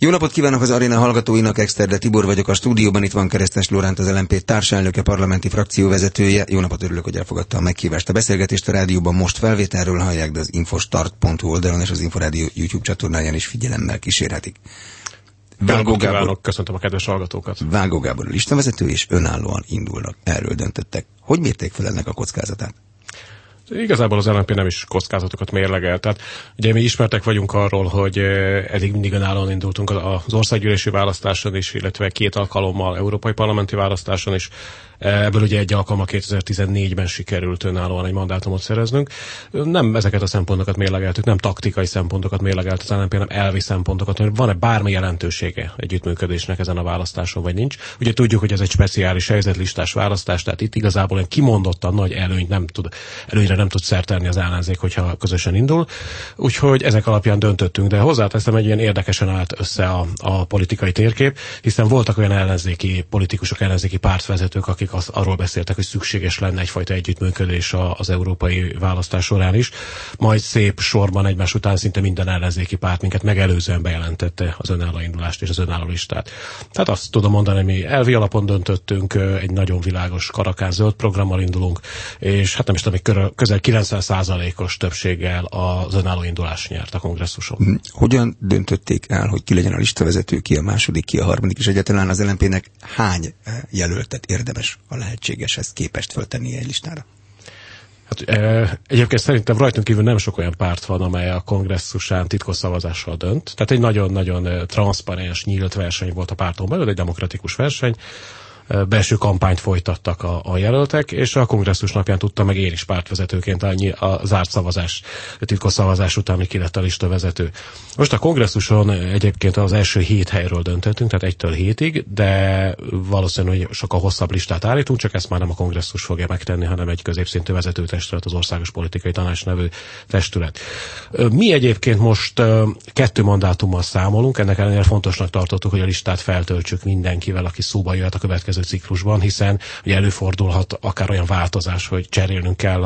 Jó napot kívánok az aréna hallgatóinak, Exterde Tibor vagyok a stúdióban, itt van Keresztes Lóránt, az LMP társelnöke, parlamenti frakcióvezetője. Jó napot, örülök, hogy elfogadta a meghívást. A beszélgetést a rádióban most felvételről hallják, de az infostart.hu oldalon és az Inforádió YouTube csatornáján is figyelemmel kísérhetik. Vágó Gábor, köszöntöm a kedves hallgatókat. Vágó Gábor listavezető, és önállóan indulnak. Erről döntöttek. Hogy mérték fel ennek a kockázatát? Igazából az LMP nem is kockázatokat mérlegel. Tehát ugye mi ismertek vagyunk arról, hogy eddig mindig önállóan indultunk az országgyűlési választáson is, illetve 2 alkalommal európai parlamenti választáson is. Ebből ugye egy alkalommal 2014-ben sikerült önállóan egy mandátumot szereznünk. Nem ezeket a szempontokat mérlegeltük, nem taktikai szempontokat mérlegelt az LMP, hanem elvi szempontokat, hogy van-e bármi jelentősége együttműködésnek ezen a választáson, vagy nincs. Ugye tudjuk, hogy ez egy speciális helyzetlistás választás, tehát itt igazából egy kimondottan nagy előnyre nem tud szert tenni az ellenzék, hogyha közösen indul. Úgyhogy ezek alapján döntöttünk, de hozzáteszem, egy ilyen érdekesen állt össze a politikai térkép, hiszen voltak olyan ellenzéki politikusok, ellenzéki pártvezetők, akik arról beszéltek, hogy szükséges lenne egyfajta együttműködés az európai választás során is. Majd szép sorban egymás után szinte minden ellenzéki párt minket megelőzően bejelentette az önálló indulást és az önálló listát. Tehát azt tudom mondani, hogy mi elvi alapon döntöttünk, egy nagyon világos karakán zöld programmal indulunk, és hát nem is tudom, hogy közel 90%-os többséggel az önálló indulás nyert a kongresszuson. Hogyan döntötték el, hogy ki legyen a listavezető, ki a második, ki a harmadik, és egyáltalán az LMP-nek hány jelöltet érdemes a lehetségeshez képest föltenni egy listára? Hát, egyébként szerintem rajtunk kívül nem sok olyan párt van, amely a kongresszusán titkos szavazással dönt. Tehát egy nagyon-nagyon transzparens, nyílt verseny volt a párton belül, egy demokratikus verseny. Belső kampányt folytattak a jelöltek, és a kongresszus napján tudtam meg én is pártvezetőként a zárt szavazás, titkos szavazás után, hogy ki lett a listavezető. Most a kongresszuson egyébként az első 7 helyről döntöttünk, tehát 1-től 7-ig, de valószínűleg, hogy sokkal hosszabb listát állítunk, csak ezt már nem a kongresszus fogja megtenni, hanem egy középszintű vezetőtestület, az Országos Politikai Tanács nevű testület. Mi egyébként most 2 mandátummal számolunk, ennek ellenére fontosnak tartottuk, hogy a listát feltöltsük mindenkivel, aki szóba jöhet a következő ciklusban, hiszen ugye előfordulhat akár olyan változás, hogy cserélnünk kell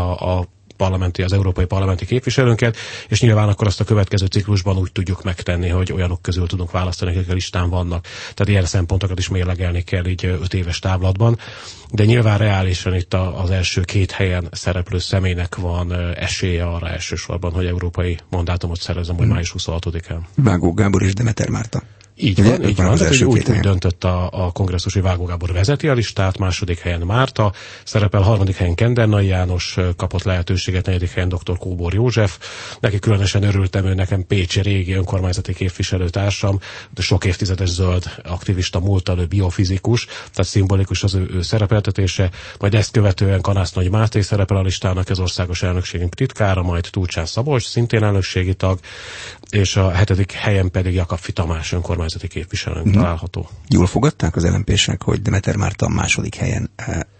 az európai parlamenti képviselőnket, és nyilván akkor azt a következő ciklusban úgy tudjuk megtenni, hogy olyanok közül tudunk választani, akik a listán vannak. Tehát ilyen szempontokat is mérlegelni kell így 5 éves távlatban, de nyilván reálisan itt az első 2 helyen szereplő személynek van esélye arra elsősorban, hogy európai mandátumot szerezem, majd május 26-án. Vágó Gábor és Demeter Márta. Így van. Úgy döntött a kongresszus, hogy Vágó Gábor vezeti a listát, második helyen Márta szerepel, harmadik helyen Kendernai János kapott lehetőséget, negyedik helyen dr. Kóbor József. Neki különösen örültem, ő nekem pécsi régi önkormányzati képviselőtársam, de sok évtizedes zöld aktivista múltal, ő biofizikus, tehát szimbolikus az ő szerepeltetése. Majd ezt követően Kanász Nagy Máté szerepel a listának, az országos elnökségünk titkára, majd Tulcsán Szabolcs, szintén elnökségi tag, és a 7. helyen pedig Jakabfi Tamás önkormányzati képviselőnk található. Jól fogadták az LMP-sek, hogy Demeter Márta a második helyen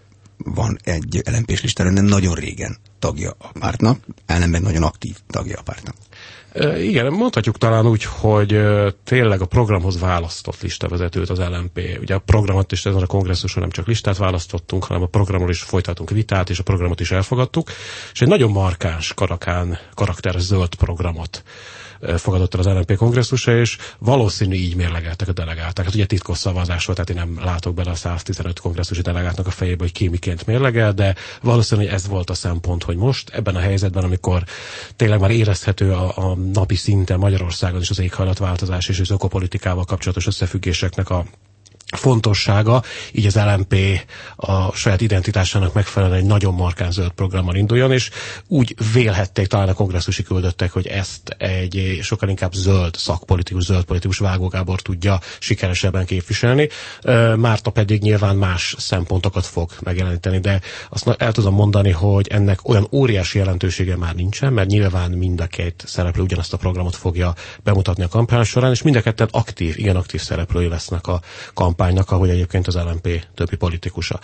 van egy LMP-s listára, de nagyon régen tagja a pártnak, ellenben nagyon aktív tagja a pártnak. Igen, mondhatjuk talán úgy, hogy tényleg a programhoz választott listavezetőt az LMP. Ugye a programot is ezen a kongresszuson nem csak listát választottunk, hanem a programról is folytatunk vitát, és a programot is elfogadtuk, és egy nagyon markáns, karakteres zöld programot fogadott el az LMP kongresszusa, és valószínű így mérlegeltek a delegálták. Hát ugye titkos szavazás volt, tehát én nem látok bele a 115 kongresszusi delegáltnak a fejébe, hogy ki miként mérlegel, de valószínű, hogy ez volt a szempont, hogy most ebben a helyzetben, amikor tényleg már érezhető a napi szinten Magyarországon is az éghajlatváltozás és az ökopolitikával kapcsolatos összefüggéseknek a fontossága, így az LMP a saját identitásának megfelelően egy nagyon markáns zöld programmal induljon, és úgy vélhették talán a kongresszusi küldöttek, hogy ezt egy sokkal inkább zöld politikus Vágó Gábor tudja sikeresebben képviselni. Márta pedig nyilván más szempontokat fog megjeleníteni, de azt el tudom mondani, hogy ennek olyan óriási jelentősége már nincsen, mert nyilván mind a 2 szereplő ugyanazt a programot fogja bemutatni a kampány során, és mind a 2 igen aktív szereplői lesznek a kampánynak, ahogy egyébként az LMP többi politikusa.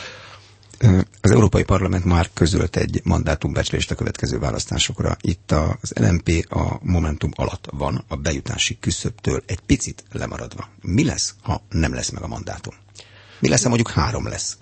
Az Európai Parlament már közölt egy mandátumbecslést a következő választásokra. Itt az LMP a Momentum alatt van, a bejutási küszöbtől egy picit lemaradva. Mi lesz, ha nem lesz meg a mandátum? Mi lesz, ha mondjuk 3 lesz?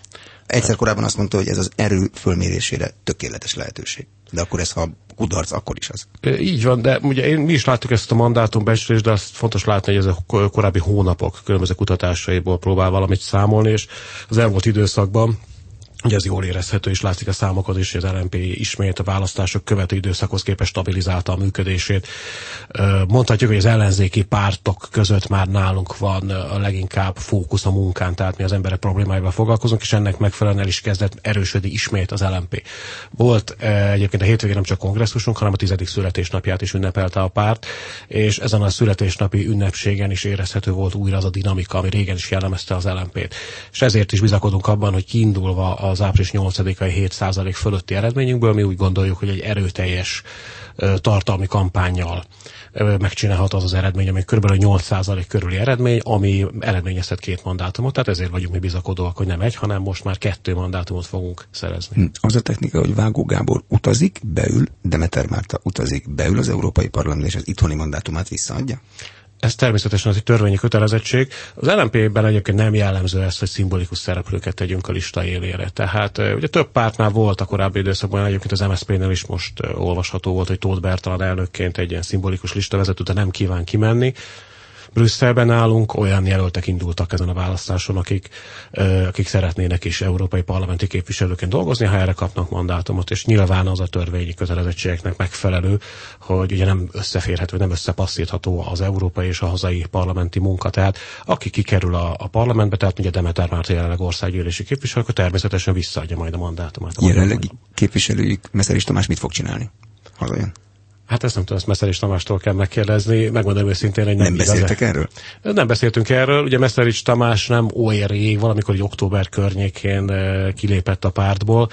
Egyszer korábban azt mondta, hogy ez az erő fölmérésére tökéletes lehetőség. De akkor ez, ha kudarc, akkor is az. Így van, de ugye mi is láttuk ezt a mandátumbecslést, de azt fontos látni, hogy ez a korábbi hónapok különböző kutatásaiból próbál valamit számolni, és az elmúlt időszakban ugye ez jól érezhető, és látszik a számokon is, hogy az LMP ismét a választások követő időszakhoz képest stabilizálta a működését. Mondhatjuk, hogy az ellenzéki pártok között már nálunk van a leginkább fókusz a munkán, tehát mi az emberek problémáival foglalkozunk, és ennek megfelelően el is kezdett erősödni ismét az LMP. Volt egyébként a hétvégén nem csak kongresszusunk, hanem a 10. születésnapját is ünnepelte a párt, és ezen a születésnapi ünnepségen is érezhető volt újra az a dinamika, ami régen is jellemezte az LMP-t. És ezért is bizakodunk abban, hogy kiindulva az április 8-ai 7% fölötti eredményünkből mi úgy gondoljuk, hogy egy erőteljes tartalmi kampánnyal megcsinálhat az eredmény, ami kb. 8% körüli eredmény, ami eredményezhet 2 mandátumot, tehát ezért vagyunk mi bizakodóak, hogy nem 1, hanem most már 2 mandátumot fogunk szerezni. Az a technika, hogy Vágó Gábor utazik, beül, Demeter Márta utazik, beül az Európai Parlament, és az itthoni mandátumát visszaadja? Ez természetesen az egy törvényi kötelezettség. Az LMP-ben egyébként nem jellemző ez, hogy szimbolikus szereplőket tegyünk a lista élére. Tehát ugye több pártnál volt a korábbi időszakban, egyébként az MSZP-nél is most olvasható volt, hogy Tóth Bertalan elnökként egy ilyen szimbolikus listavezető, de nem kíván kimenni. Brüsszelben állunk, olyan jelöltek indultak ezen a választáson, akik szeretnének is európai parlamenti képviselőként dolgozni, ha erre kapnak mandátumot, és nyilván az a törvényi kötelezettségeknek megfelelő, hogy ugye nem összeférhető, nem összepasszítható az európai és a hazai parlamenti munka. Tehát aki kikerül a parlamentbe, tehát ugye Demeter Márta jelenleg országgyűlési képviselő, akkor természetesen visszaadja majd a mandátumát. Jelenlegi képviselőjük Meszerics Tamás mit fog csinálni? Hazajön? Hát ezt nem tudom, ezt Meszerics Tamástól kell megkérdezni. Megmondom őszintén, hogy nem beszéltek erről? Nem beszéltünk erről. Ugye Meszerics Tamás nem olyan rég, valamikor október környékén kilépett a pártból.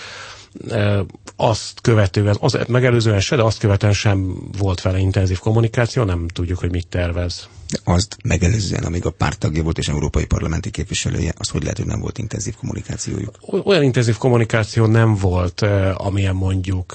Azt követően, megelőzően se, de azt követően sem volt vele intenzív kommunikáció, nem tudjuk, hogy mit tervez. De azt megelőzően, amíg a párt tagja volt és európai parlamenti képviselője, az hogy lehet, hogy nem volt intenzív kommunikációjuk? Olyan intenzív kommunikáció nem volt, amilyen mondjuk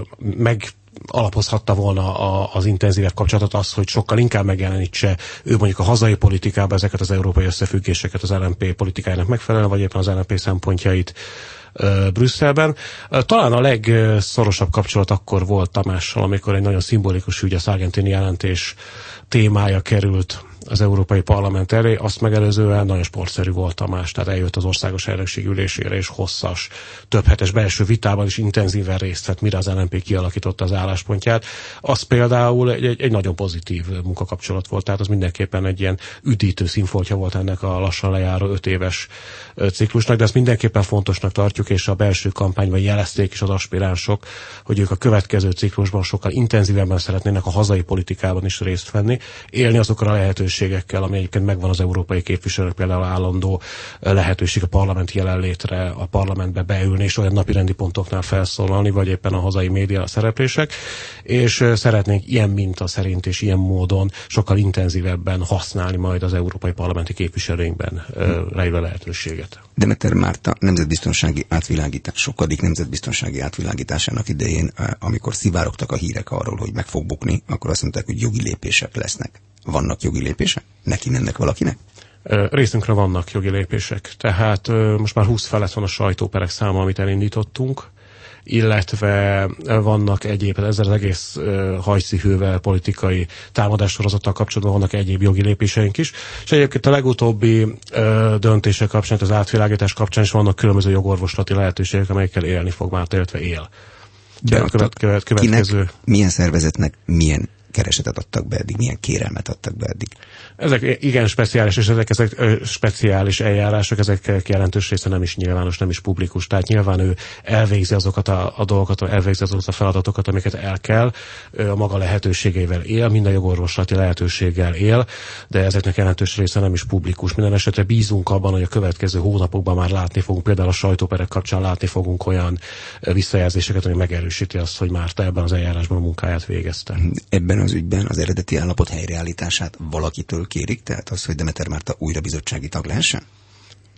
alapozhatta volna az intenzívebb kapcsolatot az, hogy sokkal inkább megjelenítse ő mondjuk a hazai politikában ezeket az európai összefüggéseket az LMP politikájának megfelelően, vagy éppen az LMP szempontjait Brüsszelben. Talán a legszorosabb kapcsolat akkor volt Tamással, amikor egy nagyon szimbolikus ügy, a Sargentini jelentés témája került az Európai Parlament elé, azt megelőzően nagyon sportszerű volt Tamás, tehát eljött az országos elnökség ülésére, és hosszas, többhetes belső vitában is intenzíven részt vett, mire az LMP kialakította az álláspontját. Az például egy nagyon pozitív munkakapcsolat volt, tehát az mindenképpen egy ilyen üdítő színfoltja volt ennek a lassan lejáró 5 éves ciklusnak, de ezt mindenképpen fontosnak tartjuk, és a belső kampányban jelezték is az aspiránsok, hogy ők a következő ciklusban sokkal intenzívebben szeretnének a hazai politikában is részt venni, élni azokkal a lehetőségekkel, ami egyébként megvan az európai képviselők, például állandó lehetőség a parlamenti jelenlétre, a parlamentbe beülni, és olyan napirendi pontoknál felszólalni, vagy éppen a hazai média szereplések, és szeretnénk ilyen minta szerint és ilyen módon sokkal intenzívebben használni majd az európai parlamenti képviselőinkben rejlő lehetőséget. Demeter Márta nemzetbiztonsági átvilágítás, sokadik nemzetbiztonsági átvilágításának idején, amikor szivárogtak a hírek arról, hogy meg fog bukni, akkor azt mondták, hogy jogi lépések lesznek. Vannak jogi lépések? Neki mennek valakinek? Részünkre vannak jogi lépések. Tehát most már 20 felett van a sajtóperek száma, amit elindítottunk, illetve vannak egyéb, ezzel az egész hajszihővel politikai támadássorozattal kapcsolatban vannak egyéb jogi lépéseink is, és egyébként a legutóbbi döntések kapcsán, az átvilágítás kapcsán is vannak különböző jogorvoslati lehetőségek, amelyekkel élni fog már, illetve él. De következő... milyen szervezetnek milyen keresetet adtak be eddig, milyen kérelmet adtak be eddig? Ezek igen speciális, és ezek speciális eljárások, ezek jelentős része nem is nyilvános, nem is publikus. Tehát nyilván ő elvégzi azokat a dolgokat, elvégzi azokat a feladatokat, amiket el kell, a maga lehetőségeivel él, minden jogorvoslati lehetőséggel él, de ezeknek jelentős része nem is publikus. Minden esetre bízunk abban, hogy a következő hónapokban már látni fogunk, például a sajtóperek kapcsán látni fogunk olyan visszajelzéseket, ami megerősíti azt, hogy Márta ebben az eljárásban a munkáját végezte. Ebben az ügyben az eredeti állapot helyreállítását valakitől kérik, tehát az, hogy Demeter Márta újra bizottsági tag lehessen?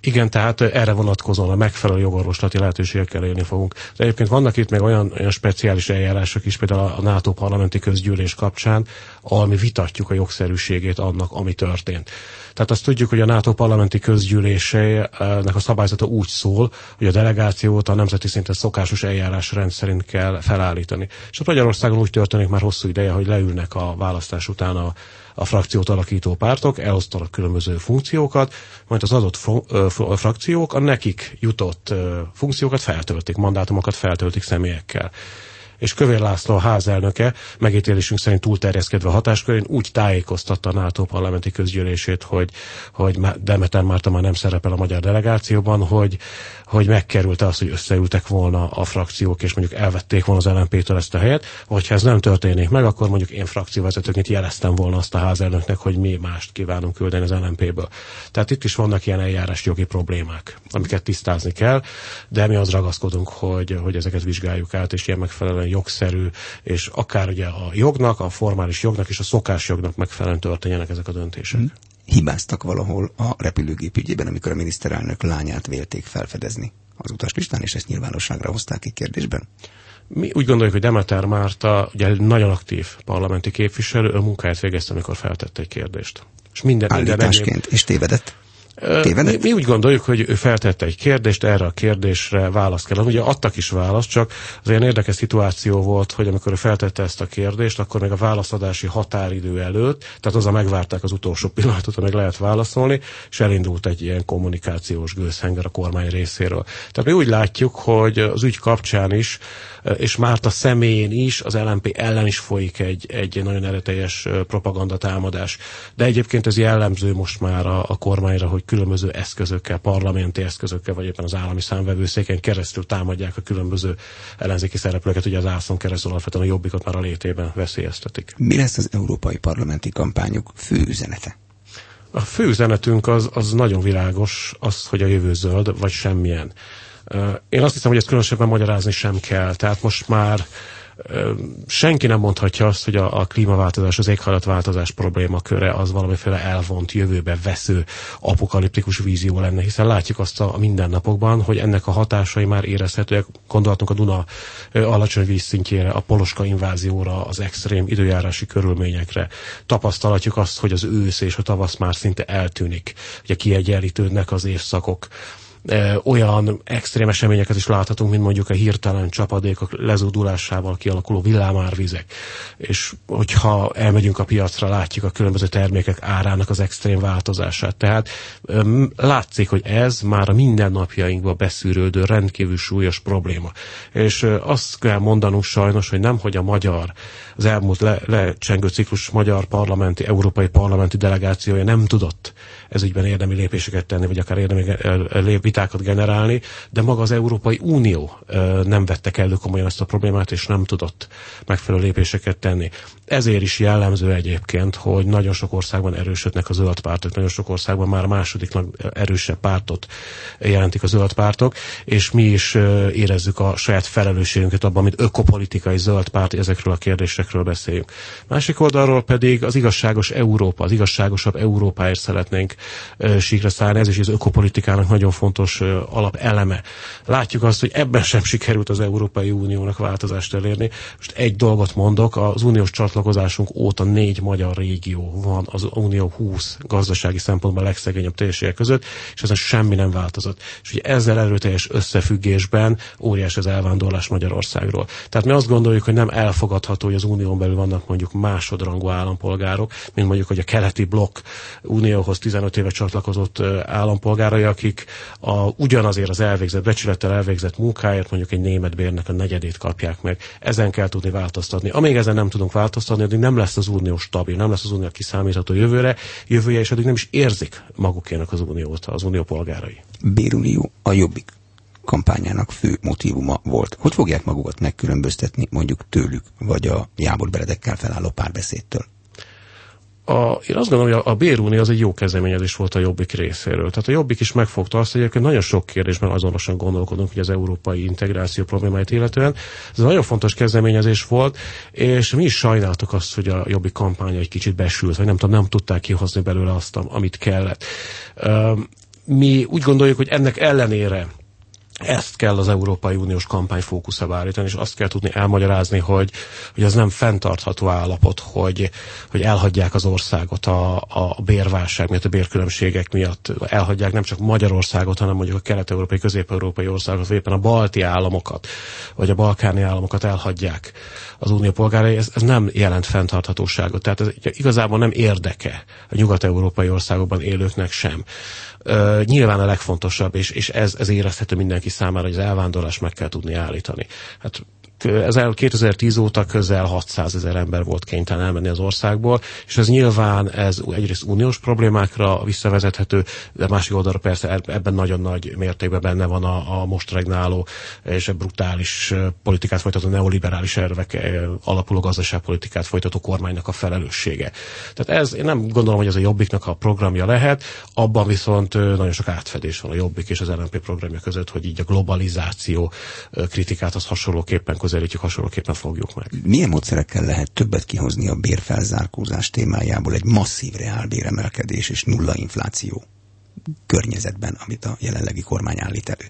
Igen, tehát erre vonatkozóan a megfelelő jogorvoslati lehetőségekkel élni fogunk. De egyébként vannak itt még olyan speciális eljárások is, például a NATO parlamenti közgyűlés kapcsán, ahol mi vitatjuk a jogszerűségét annak, ami történt. Tehát azt tudjuk, hogy a NATO parlamenti közgyűlésének a szabályzata úgy szól, hogy a delegációt a nemzeti szinten szokásos eljárásrend szerint kell felállítani. És a Magyarországon úgy történik már hosszú ideje, hogy leülnek a választás után a frakciót alakító pártok, elosztanak különböző funkciókat, majd az adott frakciók a nekik jutott funkciókat feltöltik, mandátumokat feltöltik személyekkel. És Kövér László, a házelnöke, megítélésünk szerint túlterjeszkedve a hatáskörén úgy tájékoztatta a NATO parlamenti közgyűlését, hogy Demeter Márta már nem szerepel a magyar delegációban, hogy megkerülte azt, hogy összeültek volna a frakciók, és mondjuk elvették volna az LMP-től ezt a helyet, vagy ha ez nem történik meg, akkor mondjuk én frakcióvezetőként jeleztem volna azt a házelnöknek, hogy mi mást kívánunk küldeni az LMP-ből. Tehát itt is vannak ilyen eljárás jogi problémák, amiket tisztázni kell, de mi az ragaszkodunk, hogy ezeket vizsgáljuk át, és ilyen megfelelően jogszerű, és akár ugye a jognak, a formális jognak és a szokásjognak megfelelően történjenek ezek a döntések. Hibáztak valahol a repülőgép ügyében, amikor a miniszterelnök lányát vélték felfedezni az utaslistán, és ezt nyilvánosságra hozták egy kérdésben? Mi úgy gondoljuk, hogy Demeter Márta ugye nagyon aktív parlamenti képviselő, ő munkáját végezte, amikor feltette egy kérdést. És Állításként, és tévedett? Mi úgy gondoljuk, hogy ő feltette egy kérdést, erre a kérdésre választ kell. Ugye adtak is választ, csak az olyan érdekes szituáció volt, hogy amikor ő feltette ezt a kérdést, akkor még a válaszadási határidő előtt, tehát azzal megvárták az utolsó pillanatot, amíg lehet válaszolni, és elindult egy ilyen kommunikációs gőzhenger a kormány részéről. Tehát mi úgy látjuk, hogy az ügy kapcsán is, és Márta személyén is, az LMP ellen is folyik egy nagyon erőteljes propagandatámadás. De egyébként ez jellemző most már a kormányra, hogy különböző eszközökkel, parlamenti eszközökkel, vagy éppen az állami számvevőszéken keresztül támadják a különböző ellenzéki szereplőket, ugye az ÁSZ-on keresztül alapvetően a Jobbikot már a létében veszélyeztetik. Mi lesz az európai parlamenti kampányok fő üzenete? A fő üzenetünk az nagyon világos, az, hogy a jövő zöld, vagy semmilyen. Én azt hiszem, hogy ezt különösebben magyarázni sem kell. Tehát most már senki nem mondhatja azt, hogy a klímaváltozás, az éghajlatváltozás problémaköre az valamiféle elvont, jövőbe vesző, apokaliptikus vízió lenne, hiszen látjuk azt a mindennapokban, hogy ennek a hatásai már érezhetőek. Gondolhatunk a Duna alacsony vízszintjére, a poloska invázióra, az extrém időjárási körülményekre. Tapasztalatjuk azt, hogy az ősz és a tavasz már szinte eltűnik. Ugye kiegyenlítődnek az évszakok. Olyan extrém eseményeket is láthatunk, mint mondjuk a hirtelen csapadékok lezúdulásával kialakuló villámárvizek. És hogyha elmegyünk a piacra, látjuk a különböző termékek árának az extrém változását. Tehát látszik, hogy ez már a mindennapjainkba beszűrődő rendkívül súlyos probléma. És azt kell mondanunk sajnos, hogy nemhogy a magyar, az elmúlt lecsengő ciklus magyar parlamenti, európai parlamenti delegációja nem tudott ezügyben érdemi lépéseket tenni, vagy akár érdemi vitákat generálni, de maga az Európai Unió nem vette kellő komolyan ezt a problémát, és nem tudott megfelelő lépéseket tenni. Ezért is jellemző egyébként, hogy nagyon sok országban erősödnek a zöld pártok, nagyon sok országban már a másodiknak erősebb pártot jelentik a zöld pártok, és mi is érezzük a saját felelősségünket abban, mint ökopolitikai zöld párt, ezekről a kérdésekről beszéljünk. Másik oldalról pedig az igazságos Európa, az igazságosabb Európáért szeretnénk síkra szállni, ez is az ökopolitikának nagyon fontos alapeleme. Látjuk azt, hogy ebben sem sikerült az Európai Uniónak változást elérni. Most egy dolgot mondok, az uniós csatlakozásunk óta 4 magyar régió van az Unió 20 gazdasági szempontból legszegényebb térségek között, és ezen semmi nem változott. És ugye ezzel erőteljes összefüggésben óriás az elvándorlás Magyarországról. Tehát mi azt gondoljuk, hogy nem elfogadható, hogy az unión belül vannak mondjuk másodrangú állampolgárok, mint mondjuk, hogy a keleti blokk unióhoz 15 éve csatlakozott állampolgárai, akik ugyanazért az becsülettel elvégzett munkáért mondjuk egy német bérnek a negyedét kapják meg. Ezen kell tudni változtatni. Amíg ezen nem tudunk változtatni, addig nem lesz az unió stabil, nem lesz az unió kiszámítható jövője, és addig nem is érzik magukénak az uniót, az unió polgárai. Bérunió a Jobbik kampányának fő motívuma volt. Hogy fogják magukat megkülönböztetni mondjuk tőlük, vagy a Jábor Benedekkel felálló Párbeszédtől? Én azt gondolom, hogy a bérunió az egy jó kezdeményezés volt a Jobbik részéről. Tehát a Jobbik is megfogta azt, hogy egyébként nagyon sok kérdésben azonosan gondolkodunk, hogy az európai integráció problémáit illetően. Ez egy nagyon fontos kezdeményezés volt, és mi is sajnáltuk azt, hogy a Jobbik kampánya egy kicsit besült, vagy nem tudták kihozni belőle azt, amit kellett. Mi úgy gondoljuk, hogy ennek ellenére ezt kell az Európai Uniós kampány fókuszába állítani, és azt kell tudni elmagyarázni, hogy ez nem fenntartható állapot, hogy elhagyják az országot a bérválság miatt, a bérkülönbségek miatt, elhagyják nem csak Magyarországot, hanem mondjuk a kelet-európai, közép-európai országokat, vagy éppen a balti államokat, vagy a balkáni államokat elhagyják az unió polgárai, ez nem jelent fenntarthatóságot. Tehát ez igazából nem érdeke a nyugat-európai országokban élőknek sem. Nyilván a legfontosabb, és ez érezhető mindenki számára, hogy az elvándorlást meg kell tudni állítani. Hát 2010 óta közel 600 000 ember volt kénytelen elmenni az országból, és ez nyilván egyrészt uniós problémákra visszavezethető, de másik oldalra persze ebben nagyon nagy mértékben benne van a most regnáló és a brutális politikát folytató neoliberális ervek alapuló gazdaságpolitikát folytató kormánynak a felelőssége. Tehát én nem gondolom, hogy ez a Jobbiknak a programja lehet, abban viszont nagyon sok átfedés van a Jobbik és az LMP programja között, hogy így a globalizáció kritikát az hasonlóképpen közelítjük, hasonlóképpen fogjuk meg. Milyen módszerekkel lehet többet kihozni a bérfelzárkózás témájából egy masszív reálbéremelkedés és nulla infláció környezetben, amit a jelenlegi kormány állít elő?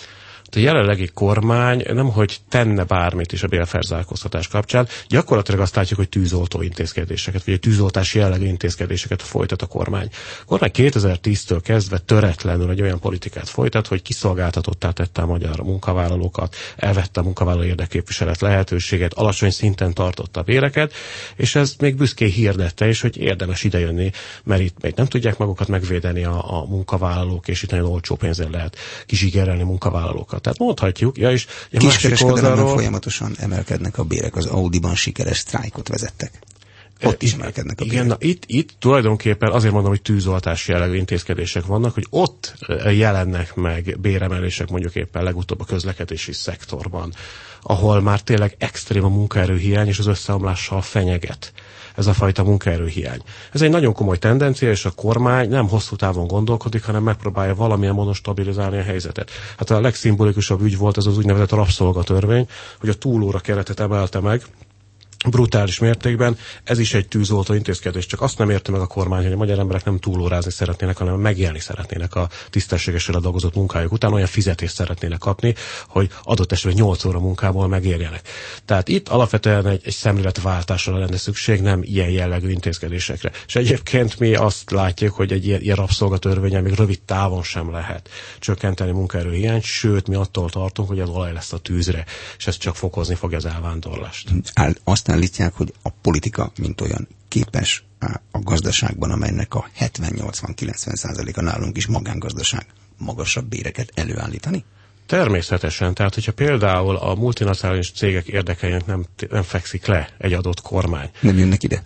A jelenlegi kormány nemhogy tenne bármit is a bérfelzárkóztatás kapcsán, gyakorlatilag azt látjuk, hogy tűzoltó intézkedéseket, vagy egy tűzoltási jellegű intézkedéseket folytat a kormány. A kormány 2010-től kezdve töretlenül egy olyan politikát folytat, hogy kiszolgáltatottá tette a magyar munkavállalókat, elvette a munkavállaló érdekképviselet lehetőséget, alacsony szinten tartotta a béreket, és ez még büszkén hirdette is, hogy érdemes idejönni, mert itt még nem tudják magukat megvédeni a munkavállalók, és itt nagyon olcsó pénzzel lehet kizsigerelni munkavállalókat. Tehát mondhatjuk, és kiskereskedelemben folyamatosan emelkednek a bérek, az Audiban sikeres sztrájkot vezettek. Ott is emelkednek a bérek. Igen, itt tulajdonképpen azért mondom, hogy tűzoltási jellegű intézkedések vannak, hogy ott jelennek meg béremelések, mondjuk éppen legutóbb a közlekedési szektorban, ahol már tényleg extrém a munkaerőhiány, és az összeomlással fenyeget ez a fajta munkaerőhiány. Ez egy nagyon komoly tendencia, és a kormány nem hosszú távon gondolkodik, hanem megpróbálja valamilyen módon stabilizálni a helyzetet. Hát a legszimbolikusabb ügy volt az úgynevezett rabszolgatörvény, hogy a túlóra keretet emelte meg, brutális mértékben, ez is egy tűzoltó intézkedés, csak azt nem érte meg a kormány, hogy a magyar emberek nem túlórázni szeretnének, hanem megélni szeretnének a tisztességesen dolgozott munkájuk után, olyan fizetést szeretnének kapni, hogy adott esetben 8 óra munkából megérjenek. Tehát itt alapvetően egy szemléletváltásra lenne szükség, nem ilyen jellegű intézkedésekre. És egyébként mi azt látjuk, hogy egy ilyen rabszolgatörvényen még rövid távon sem lehet csökkenteni munkaerőhiányt, sőt, mi attól tartunk, hogy az olaj lesz a tűzre, és ez csak fokozni fogja az elvándorlást. Azt állítják, hogy a politika, mint olyan, képes a gazdaságban, amelynek a 70-80-90%-a nálunk is magángazdaság, magasabb béreket előállítani? Természetesen. Tehát, hogyha például a multinacionális cégek érdekeinek nem fekszik le egy adott kormány. Nem jönnek ide?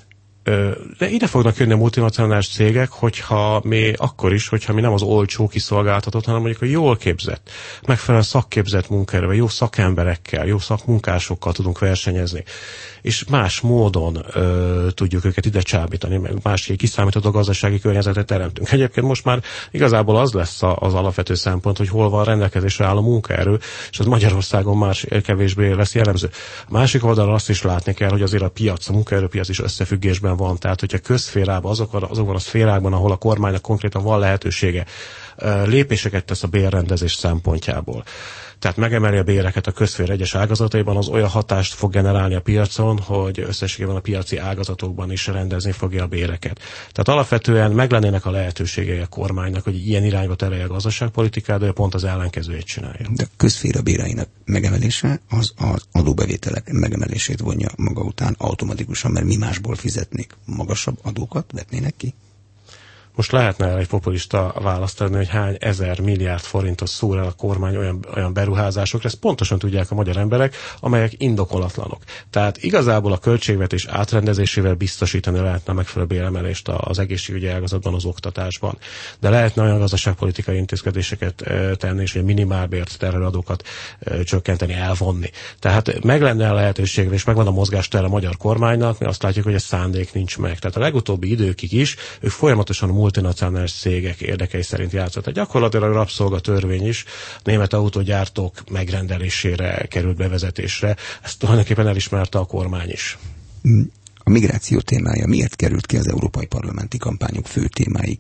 De ide fognak jönni a multinacionális cégek, hogyha mi nem az olcsó kiszolgáltatott, hanem mondjuk a jól képzett, megfelelően szakképzett munkaerővel, jó szakemberekkel, jó szakmunkásokkal tudunk versenyezni. És más módon tudjuk őket ide csábítani, meg más kiszámítható gazdasági környezetet teremtünk. Egyébként most már igazából az lesz az alapvető szempont, hogy hol van rendelkezésre áll a munkaerő, és az Magyarországon már kevésbé lesz jellemző. A másik oldalon azt is látni kell, hogy azért a munkaerőpiac is összefüggésben van. Tehát, hogyha közszférában, azokban a szférákban, ahol a kormánynak konkrétan van lehetősége, lépéseket tesz a bérrendezés szempontjából. Tehát megemeli a béreket a közszféra egyes ágazataiban, az olyan hatást fog generálni a piacon, hogy összességében a piaci ágazatokban is rendezni fogja a béreket. Tehát alapvetően meglennének a lehetőségei a kormánynak, hogy ilyen irányba terelje a gazdaságpolitikát, de pont az ellenkezőjét csinálja. De a közszféra béreinek megemelése az adóbevételek megemelését vonja maga után automatikusan, mert mi másból fizetnék, magasabb adókat vetnének ki? Most lehetne egy populista választ adni, hogy hány ezer milliárd forintot szúr el a kormány olyan beruházásokra, ezt pontosan tudják a magyar emberek, amelyek indokolatlanok. Tehát igazából a költségvetés átrendezésével biztosítani lehetne megfelelő béremelést az egészségügyi ágazatban, az oktatásban. De lehetne olyan gazdaságpolitikai intézkedéseket tenni, és hogy minimálbért terhelő adókat csökkenteni, elvonni. Tehát meg lenne a lehetőség, és megvan a mozgástere a magyar kormánynak, mi azt látjuk, hogy ez szándék nincs meg. Tehát a legutóbbi időkig is ők folyamatosan multinacionális cégek érdekei szerint játszott. Tehát gyakorlatilag a rabszolgatörvény is német autógyártók megrendelésére került bevezetésre. Ezt tulajdonképpen elismerte a kormány is. A migráció témája miért került ki az európai parlamenti kampányok fő témái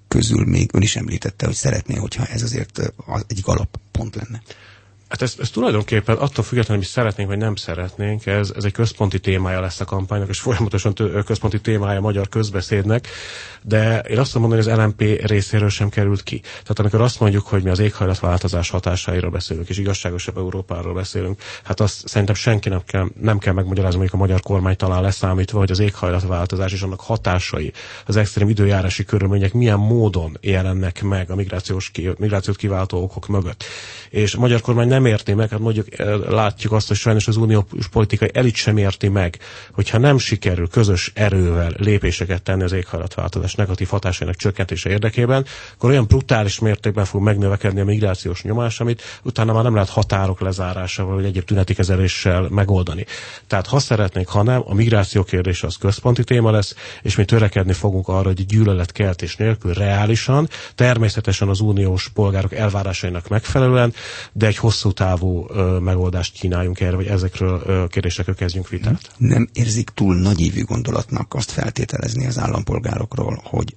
közül még ön is említette, hogy szeretné, hogyha ez azért az egyik alappont lenne. Hát ez tulajdonképpen attól függetlenül, hogy szeretnénk, vagy nem szeretnénk, ez egy központi témája lesz a kampánynak, és folyamatosan központi témája a magyar közbeszédnek, de én azt mondom, hogy az LMP részéről sem került ki. Tehát amikor azt mondjuk, hogy mi az éghajlatváltozás hatásairól beszélünk, és igazságosabb Európáról beszélünk, hát azt szerintem senki nem kell megmagyarázni, mondjuk a magyar kormány talán leszámítva, hogy az éghajlatváltozás és annak hatásai, az extrém időjárási körülmények milyen módon jelennek meg a migrációt kiváltó okok mögött. És a magyar kormány nem érti meg, hát mondjuk látjuk azt, hogy sajnos az uniós politikai elit sem érti meg, hogyha nem sikerül közös erővel lépéseket tenni az éghajlatváltozás negatív hatásainak csökkentése érdekében, akkor olyan brutális mértékben fog megnövekedni a migrációs nyomás, amit utána már nem lehet határok lezárásával, vagy egyéb tüneti kezeléssel megoldani. Tehát ha szeretnénk, ha nem, a migráció kérdése az központi téma lesz, és mi törekedni fogunk arra, hogy gyűlöletkeltés nélkül reálisan, természetesen az uniós polgárok elvárásainak megfelelően, de egy hosszú távú megoldást kínáljunk erre, vagy ezekről kérdésekről kezdjünk vitát. Nem érzik túl nagyívű gondolatnak azt feltételezni az állampolgárokról, hogy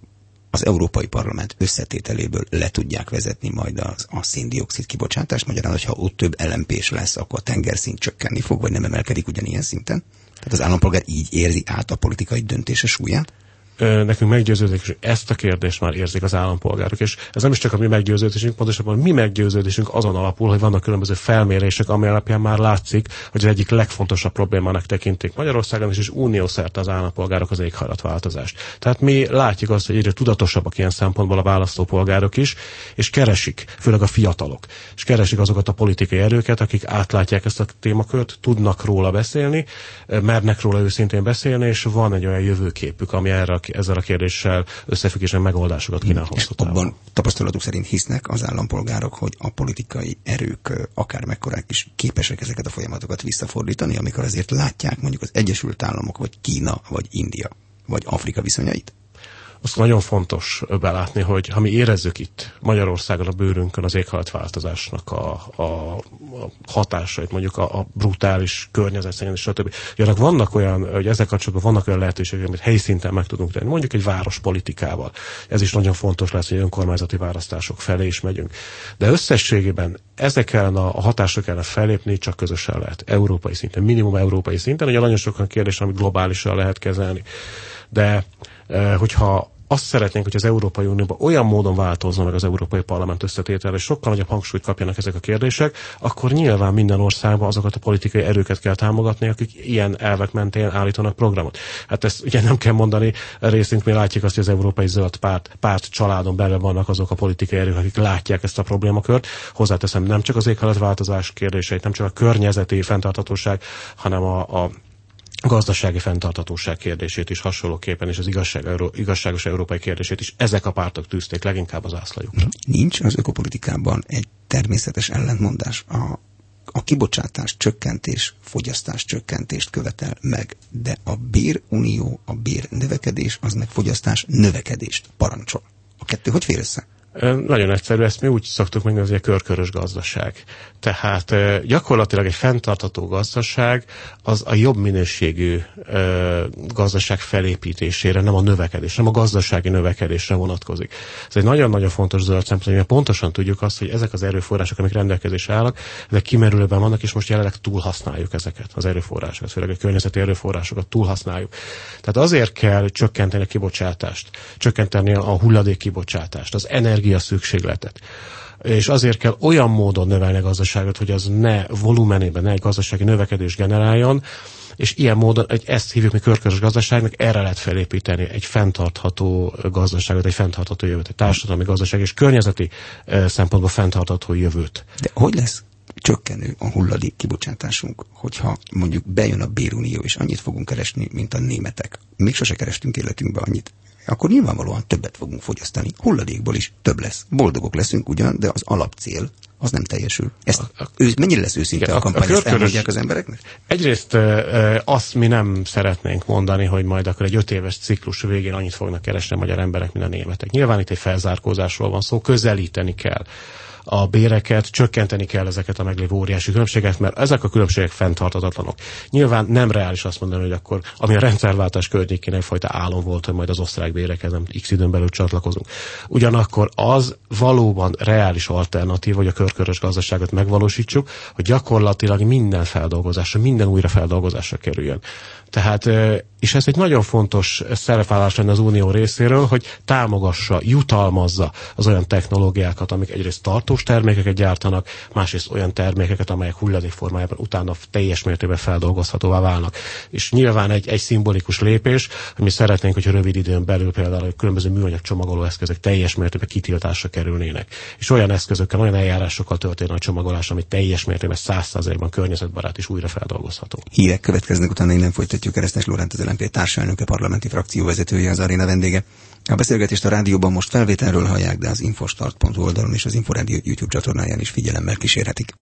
az Európai Parlament összetételéből le tudják vezetni majd a szén-dioxid kibocsátást? Magyarán, hogyha ott több LMP-s lesz, akkor a tengerszint csökkenni fog, vagy nem emelkedik ugyanilyen szinten? Tehát az állampolgár így érzi át a politikai döntése súlyát? Nekünk meggyőződés, hogy ezt a kérdést már érzik az állampolgárok, és ez nem is csak a mi meggyőződésünk, pontosabban a mi meggyőződésünk azon alapul, hogy vannak különböző felmérések, ami alapján már látszik, hogy az egyik legfontosabb problémának tekintik Magyarországon is, és uniószerte az állampolgárok az éghajlatváltozást. Tehát mi látjuk azt, hogy egyre tudatosabbak ilyen szempontból a választópolgárok is, és keresik, főleg a fiatalok, és keresik azokat a politikai erőket, akik átlátják ezt a témakört, tudnak róla beszélni, mernek róla őszintén beszélni, és van egy olyan jövőképük, ami ezzel a kérdéssel összefüggésben megoldásokat kínál hosszú távon. Abban tapasztalatuk szerint hisznek az állampolgárok, hogy a politikai erők akármekkorák is képesek ezeket a folyamatokat visszafordítani, amikor azért látják mondjuk az Egyesült Államok, vagy Kína, vagy India, vagy Afrika viszonyait? Azt nagyon fontos belátni, hogy ha mi érezzük itt Magyarországon a bőrünkön az éghajlatváltozásnak a hatásait, mondjuk a brutális környezetszennyezés, stb. Annak vannak olyan, hogy ezzel kapcsolatban vannak olyan lehetőségek, amit helyi szinten meg tudunk tenni, mondjuk egy várospolitikával. Ez is nagyon fontos lesz, hogy önkormányzati választások felé is megyünk. De összességében ezek ellen a hatások ellen fellépni csak közösen lehet. Európai szinten, minimum európai szinten. Ugye nagyon sokan kérdés, amit globálisan lehet kezelni. De hogyha azt szeretnénk, hogy az Európai Unióban olyan módon változna meg az Európai Parlament összetétele, és sokkal nagyobb hangsúlyt kapjanak ezek a kérdések, akkor nyilván minden országban azokat a politikai erőket kell támogatni, akik ilyen elvek mentén állítanak programot. Hát ezt ugye nem kell mondani, részint mi látjuk azt, hogy az Európai Zöld párt családon belül vannak azok a politikai erők, akik látják ezt a problémakört. Hozzáteszem, nem csak az éghajlatváltozás kérdéseit, nem csak a környezeti fenntarthatóság, hanem a gazdasági fenntarthatóság kérdését is hasonlóképpen, és az igazságos európai kérdését is ezek a pártok tűzték leginkább az zászlajukra. Nincs az ökopolitikában egy természetes ellentmondás. A kibocsátás csökkentés, fogyasztás csökkentést követel meg, de a bérunió, a bérnövekedés, az meg fogyasztás növekedést parancsol. A kettő hogy fér össze? Nagyon egyszerű, ezt mi úgy szoktuk megnevezni, hogy a körkörös gazdaság. Tehát gyakorlatilag egy fenntartható gazdaság az a jobb minőségű gazdaság felépítésére, nem a növekedés, nem a gazdasági növekedésre vonatkozik. Ez egy nagyon-nagyon fontos zöld szempont, hogy pontosan tudjuk azt, hogy ezek az erőforrások, amik rendelkezésre állnak, ezek kimerülőben vannak, és most jelenleg túlhasználjuk ezeket az erőforrásokat, főleg a környezeti erőforrásokat túlhasználjuk. Tehát azért kell csökkenteni a kibocsátást, csökkenteni a hulladék kibocsátást, az energia szükségletet. És azért kell olyan módon növelni a gazdaságot, hogy az ne volumenében, ne egy gazdasági növekedés generáljon, és ilyen módon, ezt hívjuk mi körkörös gazdaságnak, erre lehet felépíteni egy fenntartható gazdaságot, egy fenntartható jövőt, egy társadalmi gazdaság és környezeti szempontból fenntartható jövőt. De hogy lesz csökkenő a hulladék kibocsátásunk, hogyha mondjuk bejön a bérunió, és annyit fogunk keresni, mint a németek. Még sose kerestünk életünkben annyit. Akkor nyilvánvalóan többet fogunk fogyasztani. Hulladékból is több lesz. Boldogok leszünk ugyan, de az alapcél az nem teljesül. Mennyire lesz őszinte a kampány, ezt elmondják az embereknek? Egyrészt azt mi nem szeretnénk mondani, hogy majd akkor egy 5 éves ciklus végén annyit fognak keresni a magyar emberek, mint a németek. Nyilván itt egy felzárkózásról van szó, közelíteni kell a béreket, csökkenteni kell ezeket a meglévő óriási különbségeket, mert ezek a különbségek fenntarthatatlanok. Nyilván nem reális azt mondani, hogy akkor, ami a rendszerváltás környékén egyfajta álom volt, hogy majd az osztrák bérekhez nem x időn belül csatlakozunk. Ugyanakkor az valóban reális alternatív, hogy a körkörös gazdaságot megvalósítsuk, hogy gyakorlatilag minden feldolgozásra, minden újrafeldolgozásra kerüljön. Tehát, és ez egy nagyon fontos szerepvállás lenne az Unió részéről, hogy támogassa, jutalmazza az olyan technológiákat, amik egyrészt tartós termékeket gyártanak, másrészt olyan termékeket, amelyek hulladék formájában utána teljes mértékben feldolgozhatóvá válnak. És nyilván egy szimbolikus lépés, hogy mi szeretnénk, hogy rövid időn belül például a különböző műanyag csomagoló eszközök teljes mértékben kitiltásra kerülnének. És olyan eszközökkel, olyan eljárásokkal történne a csomagolás, ami teljes mértékben 100%-ban környezetbarát és újra feldolgozható. Hírek következnek, utána innen folytatjuk. Keresztes Lóránt, az LMP társelnöke, parlamenti frakcióvezetője, az aréna vendége. A beszélgetést a rádióban most felvételről hallják, de az infostart.hu oldalon és az Inforádió YouTube csatornáján is figyelemmel kísérhetik.